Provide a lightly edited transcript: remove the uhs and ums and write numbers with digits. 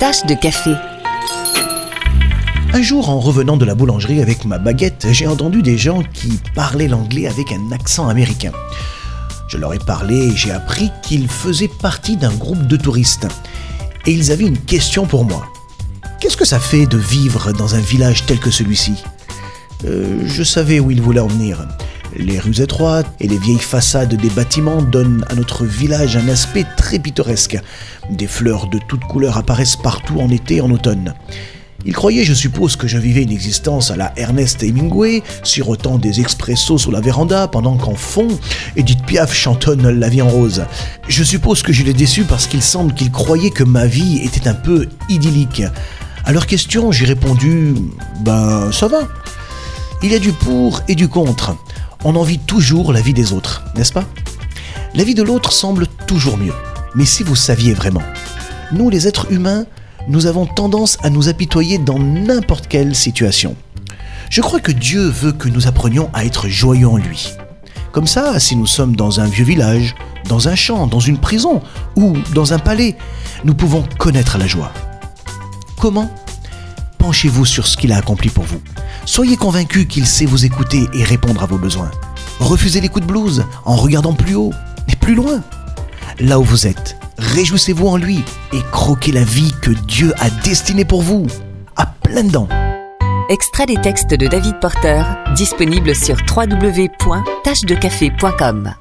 Tasse de café. Un jour, en revenant de la boulangerie avec ma baguette, j'ai entendu des gens qui parlaient l'anglais avec un accent américain. Je leur ai parlé et j'ai appris qu'ils faisaient partie d'un groupe de touristes. Et ils avaient une question pour moi. Qu'est-ce que ça fait de vivre dans un village tel que celui-ci ? Je savais où ils voulaient en venir. Les rues étroites et les vieilles façades des bâtiments donnent à notre village un aspect très pittoresque. Des fleurs de toutes couleurs apparaissent partout en été et en automne. Ils croyaient, je suppose, que je vivais une existence à la Ernest Hemingway, sirotant des expressos sur la véranda, pendant qu'en fond, Edith Piaf chantonne La vie en rose. Je suppose que je l'ai déçu parce qu'il semble qu'ils croyaient que ma vie était un peu idyllique. À leur question, j'ai répondu « ça va ». Il y a du pour et du contre. On envie toujours la vie des autres, n'est-ce pas ? La vie de l'autre semble toujours mieux. Mais si vous saviez vraiment, nous les êtres humains, nous avons tendance à nous apitoyer dans n'importe quelle situation. Je crois que Dieu veut que nous apprenions à être joyeux en lui. Comme ça, si nous sommes dans un vieux village, dans un champ, dans une prison ou dans un palais, nous pouvons connaître la joie. Comment ? Penchez-vous sur ce qu'il a accompli pour vous. Soyez convaincus qu'il sait vous écouter et répondre à vos besoins. Refusez les coups de blues en regardant plus haut et plus loin. Là où vous êtes, réjouissez-vous en lui et croquez la vie que Dieu a destinée pour vous, à pleines dents. Extrait des textes de David Porter, disponible sur www.tassedecafé.com.